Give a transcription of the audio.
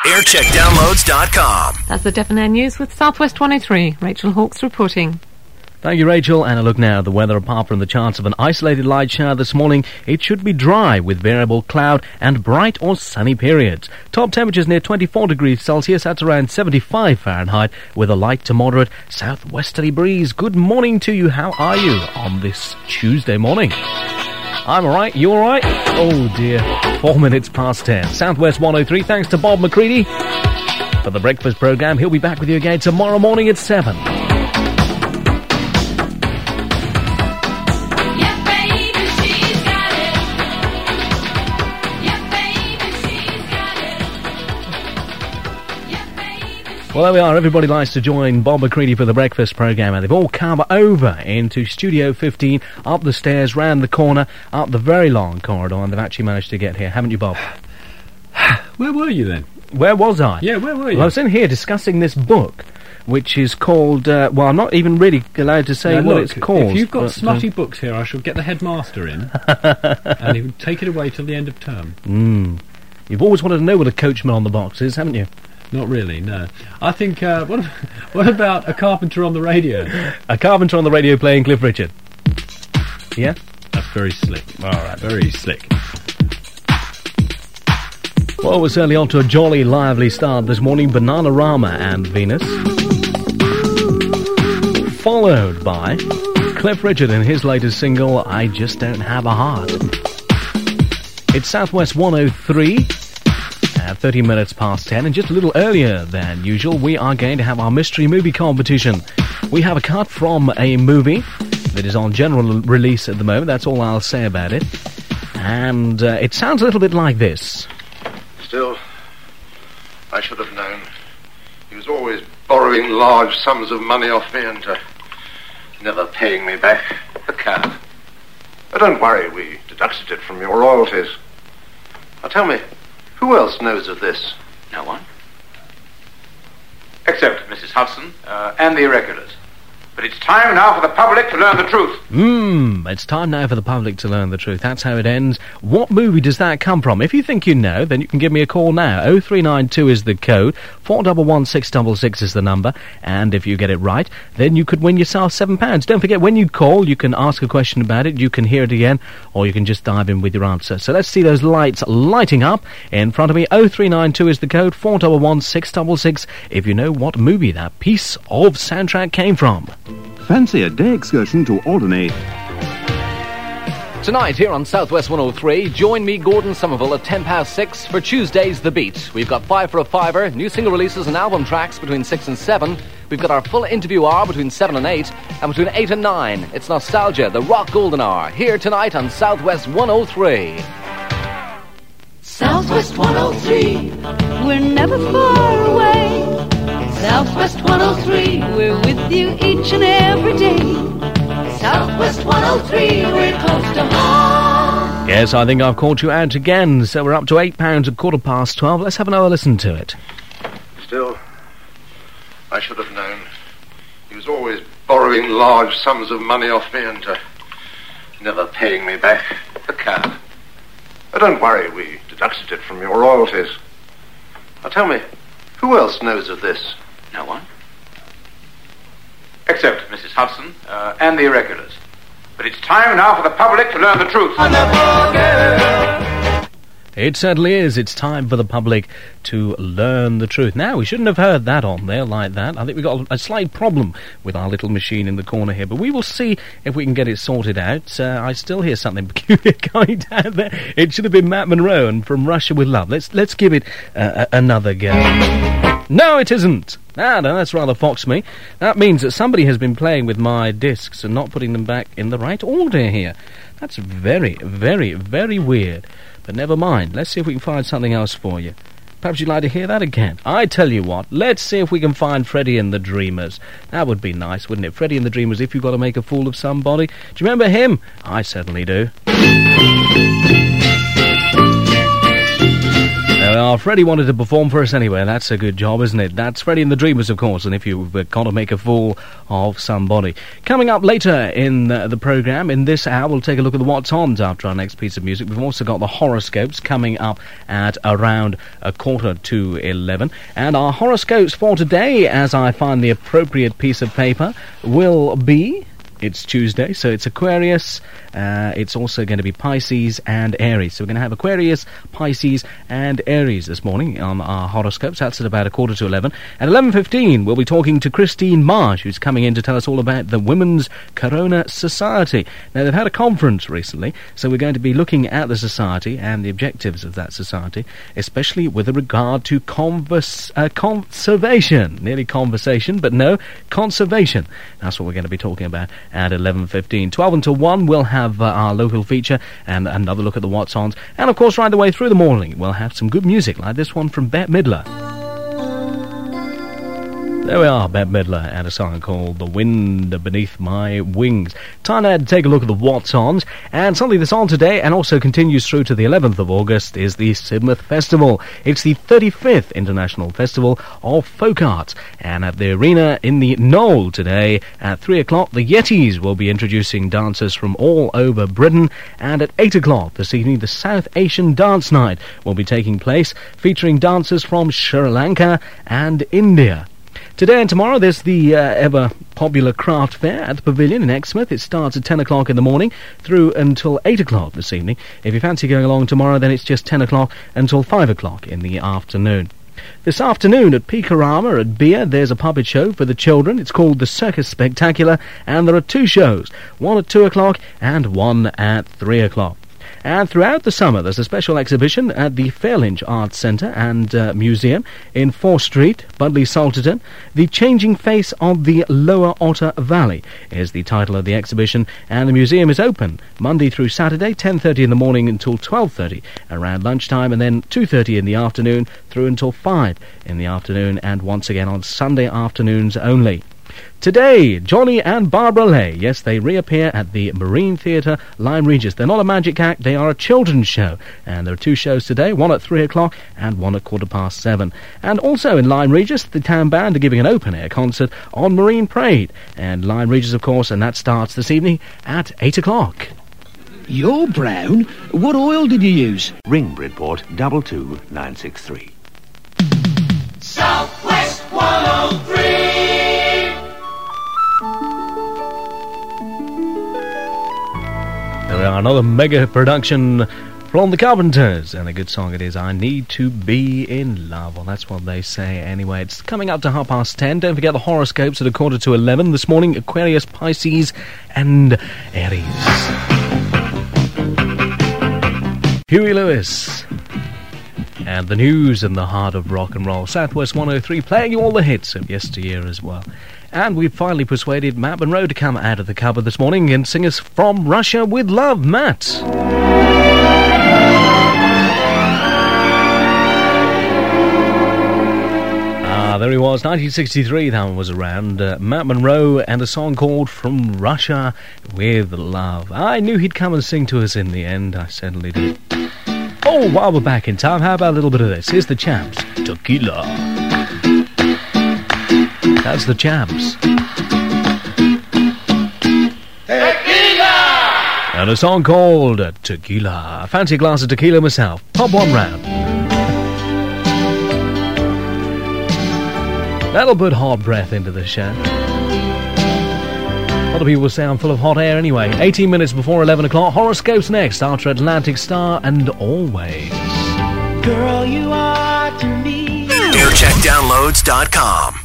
aircheckdownloads.com. That's the Debonair News with Southwest 103. Rachel Hawkes reporting. Thank you, Rachel. And a look now at the weather. Apart from the chance of an isolated light shower this morning, it should be dry with variable cloud and bright or sunny periods. Top temperatures near 24 degrees Celsius. That's around 75 Fahrenheit with a light to moderate southwesterly breeze. Good morning to you. How are you on this Tuesday morning? I'm all right. You all right? Oh, dear. 4 minutes past 10. Southwest 103. Thanks to Bob McCready for the breakfast programme. He'll be back with you again tomorrow morning at 7. Well, there we are. Everybody likes to join Bob McCready for the breakfast programme, and they've all come over into Studio 15, up the stairs, round the corner, up the very long corridor, and they've actually managed to get here, haven't you, Bob? Where were you then? Where was I? Yeah, where were you? Well, I was in here discussing this book, which is called, well, I'm not even really allowed to say what it's called. If you've got smutty books here, I shall get the headmaster in, and he'll take it away till the end of term. You've always wanted to know what a coachman on the box is, haven't you? Not really, no. I think, what about a carpenter on the radio? A carpenter on the radio playing Cliff Richard. Yeah? That's very slick. All right. Very slick. Well, we're certainly on to a jolly, lively start this morning. Bananarama and Venus. Followed by Cliff Richard and his latest single, I Just Don't Have a Heart. It's Southwest 103. 30 minutes past 10, and just a little earlier than usual, we are going to have our mystery movie competition. We have a cut from a movie that is on general release at the moment. That's all I'll say about it. And it sounds a little bit like this. Still, I should have known. He was always borrowing large sums of money off me and never paying me back. The cad. But don't worry, we deducted it from your royalties. Now tell me, who else knows of this? No one. Except Mrs. Hudson and the irregulars. But it's time now for the public to learn the truth. It's time now for the public to learn the truth. That's how it ends. What movie does that come from? If you think you know, then you can give me a call now. 0392 is the code, 411666 is the number, and if you get it right, then you could win yourself £7. Don't forget, when you call, you can ask a question about it, you can hear it again, or you can just dive in with your answer. So let's see those lights lighting up in front of me. 0392 is the code, 411666, if you know what movie that piece of soundtrack came from. Fancy a day excursion to Alderney? Tonight here on Southwest 103, join me, Gordon Somerville, at 6:10 for Tuesday's The Beat. We've got 5 for a fiver, new single releases and album tracks between 6 and 7. We've got our full interview hour between 7 and 8, and between 8 and 9, it's Nostalgia, the Rock Golden Hour, here tonight on Southwest 103. Southwest 103, we're never far away. Southwest 103, we're with you each and every day. Southwest 103, we're close to home. Yes, I think I've caught you out again. So we're up to £8 at 12:15. Let's have another listen to it. Still, I should have known. He was always borrowing large sums of money off me and never paying me back. The cad. But don't worry, we deducted it from your royalties. Now tell me, who else knows of this? No one. Except Mrs. Hudson and the irregulars. But it's time now for the public to learn the truth. It certainly is. It's time for the public to learn the truth. Now, we shouldn't have heard that on there like that. I think we've got a slight problem with our little machine in the corner here, but we will see if we can get it sorted out. I still hear something peculiar going down there. It should have been Matt Monro and From Russia With Love. Let's give it another go. No, it isn't. No, that's rather foxed me. That means that somebody has been playing with my discs and not putting them back in the right order here. That's very, very, very weird. But never mind. Let's see if we can find something else for you. Perhaps you'd like to hear that again. I tell you what, let's see if we can find Freddie and the Dreamers. That would be nice, wouldn't it? Freddie and the Dreamers, If You've Got to Make a Fool of Somebody. Do you remember him? I certainly do. There we are. Freddie wanted to perform for us anyway. That's a good job, isn't it? That's Freddie and the Dreamers, of course, and if you've got to make a fool of somebody. Coming up later in the programme, in this hour, we'll take a look at the What's Ons after our next piece of music. We've also got the horoscopes coming up at around 11:45. And our horoscopes for today, as I find the appropriate piece of paper, will be... It's Tuesday, so it's Aquarius, it's also going to be Pisces and Aries. So we're going to have Aquarius, Pisces and Aries this morning on our horoscopes. That's at about 11:45. At 11:15, we'll be talking to Christine Marsh, who's coming in to tell us all about the Women's Corona Society. Now, they've had a conference recently, so we're going to be looking at the society and the objectives of that society, especially with regard to conservation. Nearly conversation, but no, conservation. That's what we're going to be talking about at 11:15. 12 until 1, we'll have our local feature and another look at the What's Ons. And, of course, right the way through the morning, we'll have some good music, like this one from Bette Midler. There we are, Bette Midler, and a song called The Wind Beneath My Wings. Time now to take a look at the What's Ons, and something that's on today and also continues through to the 11th of August is the Sidmouth Festival. It's the 35th International Festival of Folk Arts, and at the arena in the Knoll today at 3 o'clock, the Yetis will be introducing dancers from all over Britain, and at 8 o'clock this evening, the South Asian Dance Night will be taking place, featuring dancers from Sri Lanka and India. Today and tomorrow there's the ever-popular craft fair at the Pavilion in Exmouth. It starts at 10 o'clock in the morning through until 8 o'clock this evening. If you fancy going along tomorrow, then it's just 10 o'clock until 5 o'clock in the afternoon. This afternoon at Peakorama at Beer, there's a puppet show for the children. It's called the Circus Spectacular, and there are 2 shows, one at 2 o'clock and one at 3 o'clock. And throughout the summer, there's a special exhibition at the Fairlinge Arts Centre and Museum in 4th Street, Budleigh Salterton. The Changing Face of the Lower Otter Valley is the title of the exhibition, and the museum is open Monday through Saturday, 10:30 in the morning until 12:30 around lunchtime, and then 2:30 in the afternoon through until 5 in the afternoon, and once again on Sunday afternoons only. Today, Johnny and Barbara Lay, yes, they reappear at the Marine Theatre, Lyme Regis. They're not a magic act, they are a children's show. And there are 2 shows today, one at 3 o'clock and one at 7:15. And also in Lyme Regis, the town band are giving an open-air concert on Marine Parade. And Lyme Regis, of course, and that starts this evening at 8 o'clock. You're brown? What oil did you use? Ring Bridport 22963. Southwest 103. There we are, another mega production from the Carpenters, and a good song it is. I Need to Be in Love. Well, that's what they say anyway. It's coming up to 10:30. Don't forget the horoscopes at 11:15 this morning. Aquarius, Pisces and Aries. Huey Lewis and the news in the heart of rock and roll. Southwest 103 playing you all the hits of yesteryear as well. And we've finally persuaded Matt Monroe to come out of the cupboard this morning and sing us From Russia with Love. Matt. There he was, 1963, that one was around. Matt Monroe and a song called From Russia with Love. I knew he'd come and sing to us in the end, I certainly did. Oh, while we're back in time, how about a little bit of this? Here's the Champs, Tequila. That's the Champs. Tequila! And a song called Tequila. I fancy a glass of tequila myself. Pop one round. That'll put hot breath into the show. A lot of people say I'm full of hot air anyway. 18 minutes before 11 o'clock. Horoscopes next after Atlantic Star and Always. Girl, you are to me. AirCheckDownloads.com.